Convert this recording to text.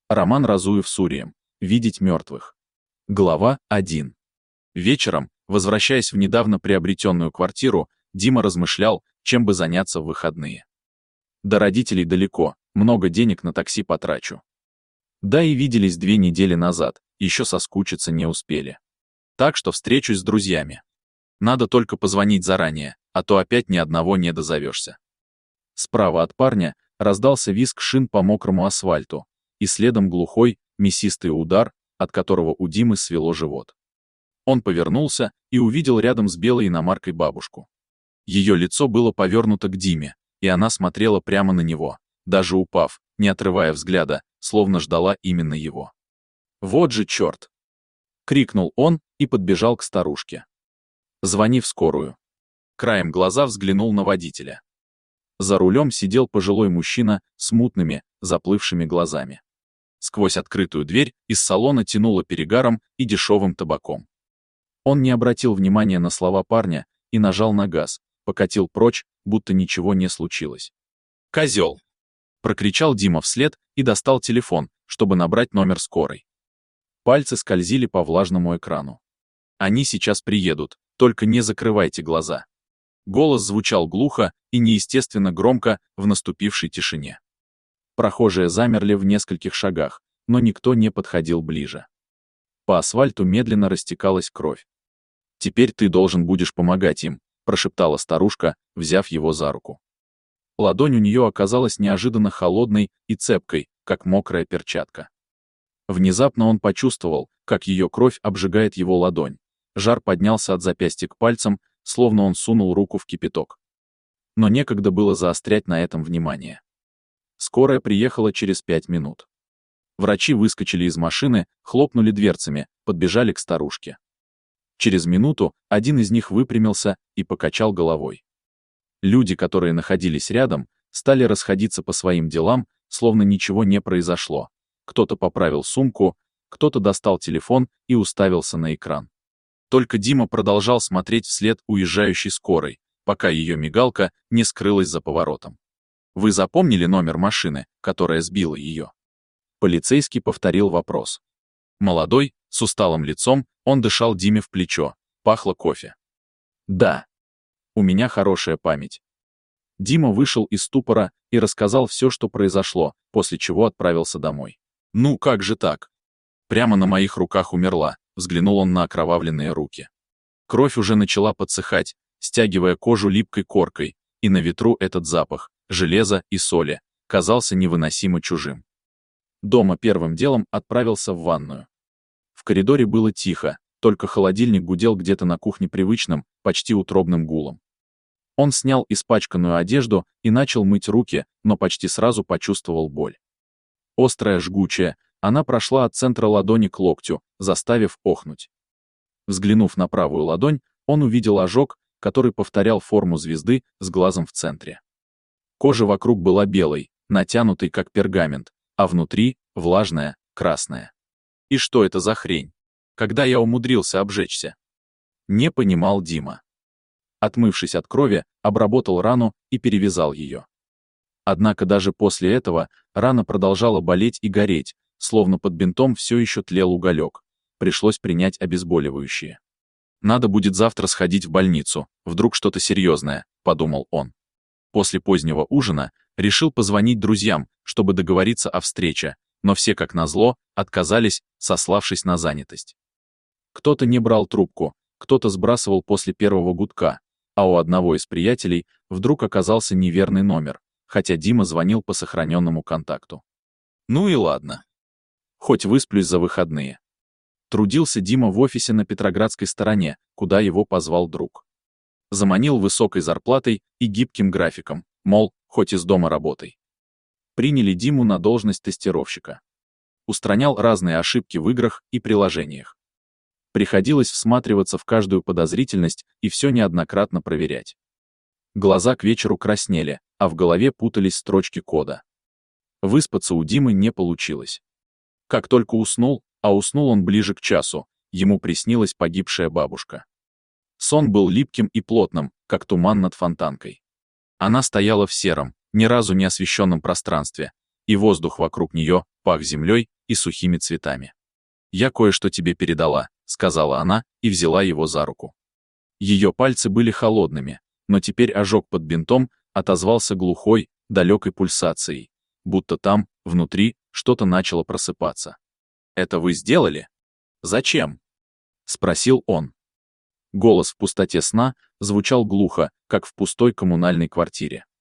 Роман Разуев с Урием. Видеть мертвых. Глава 1. Вечером, возвращаясь в недавно приобретенную квартиру, Дима размышлял, чем бы заняться в выходные. До родителей далеко, много денег на такси потрачу. Да и виделись 2 недели назад, еще соскучиться не успели. Так что встречусь с друзьями. Надо только позвонить заранее, а то опять ни одного не дозовешься. Справа от парня раздался визг шин по мокрому асфальту, и следом глухой, мясистый удар, от которого у Димы свело живот. Он повернулся и увидел рядом с белой иномаркой бабушку. Ее лицо было повернуто к Диме, и она смотрела прямо на него, даже упав, не отрывая взгляда, словно ждала именно его. «Вот же черт!» — крикнул он и подбежал к старушке. «Звони в скорую». Краем глаза взглянул на водителя. За рулем сидел пожилой мужчина с мутными, заплывшими глазами. Сквозь открытую дверь из салона тянуло перегаром и дешевым табаком. Он не обратил внимания на слова парня и нажал на газ, покатил прочь, будто ничего не случилось. «Козел!» — прокричал Дима вслед и достал телефон, чтобы набрать номер скорой. Пальцы скользили по влажному экрану. «Они сейчас приедут, только не закрывайте глаза». Голос звучал глухо и неестественно громко в наступившей тишине. Прохожие замерли в нескольких шагах, но никто не подходил ближе. По асфальту медленно растекалась кровь. «Теперь ты должен будешь помогать им», — прошептала старушка, взяв его за руку. Ладонь у нее оказалась неожиданно холодной и цепкой, как мокрая перчатка. Внезапно он почувствовал, как ее кровь обжигает его ладонь. Жар поднялся от запястья к пальцам, словно он сунул руку в кипяток. Но некогда было заострять на этом внимание. Скорая приехала через 5 минут. Врачи выскочили из машины, хлопнули дверцами, подбежали к старушке. Через минуту один из них выпрямился и покачал головой. Люди, которые находились рядом, стали расходиться по своим делам, словно ничего не произошло. Кто-то поправил сумку, кто-то достал телефон и уставился на экран. Только Дима продолжал смотреть вслед уезжающей скорой, пока ее мигалка не скрылась за поворотом. «Вы запомнили номер машины, которая сбила ее?» Полицейский повторил вопрос. Молодой, с усталым лицом, он дышал Диме в плечо, пахло кофе. «Да. У меня хорошая память». Дима вышел из ступора и рассказал все, что произошло, после чего отправился домой. «Ну как же так? Прямо на моих руках умерла», — взглянул он на окровавленные руки. Кровь уже начала подсыхать, стягивая кожу липкой коркой, и на ветру этот запах железа и соли казался невыносимо чужим. Дома первым делом отправился в ванную. В коридоре было тихо, только холодильник гудел где-то на кухне привычным, почти утробным гулом. Он снял испачканную одежду и начал мыть руки, но почти сразу почувствовал боль. Острая, жгучая, она прошла от центра ладони к локтю, заставив охнуть. Взглянув на правую ладонь, он увидел ожог, который повторял форму звезды с глазом в центре. Кожа вокруг была белой, натянутой как пергамент, а внутри — влажная, красная. И что это за хрень? Когда я умудрился обжечься? Не понимал Дима. Отмывшись от крови, обработал рану и перевязал ее. Однако даже после этого рана продолжала болеть и гореть, словно под бинтом все еще тлел уголек. Пришлось принять обезболивающее. «Надо будет завтра сходить в больницу, вдруг что-то серьезное», — подумал он. После позднего ужина решил позвонить друзьям, чтобы договориться о встрече, но все, как назло, отказались, сославшись на занятость. Кто-то не брал трубку, кто-то сбрасывал после первого гудка, а у одного из приятелей вдруг оказался неверный номер, хотя Дима звонил по сохраненному контакту. Ну и ладно. Хоть высплюсь за выходные. Трудился Дима в офисе на Петроградской стороне, куда его позвал друг. Заманил высокой зарплатой и гибким графиком, мол, хоть из дома работай. Приняли Диму на должность тестировщика. Устранял разные ошибки в играх и приложениях. Приходилось всматриваться в каждую подозрительность и все неоднократно проверять. Глаза к вечеру краснели, а в голове путались строчки кода. Выспаться у Димы не получилось. Как только уснул, а уснул он ближе к часу, ему приснилась погибшая бабушка. Сон был липким и плотным, как туман над фонтанкой. Она стояла в сером, ни разу не освещенном пространстве, и воздух вокруг нее пах землей и сухими цветами. «Я кое-что тебе передала», — сказала она и взяла его за руку. Ее пальцы были холодными, но теперь ожог под бинтом отозвался глухой, далекой пульсацией, будто там, внутри, что-то начало просыпаться. «Это вы сделали? Зачем?» — спросил он. Голос в пустоте сна звучал глухо, как в пустой коммунальной квартире.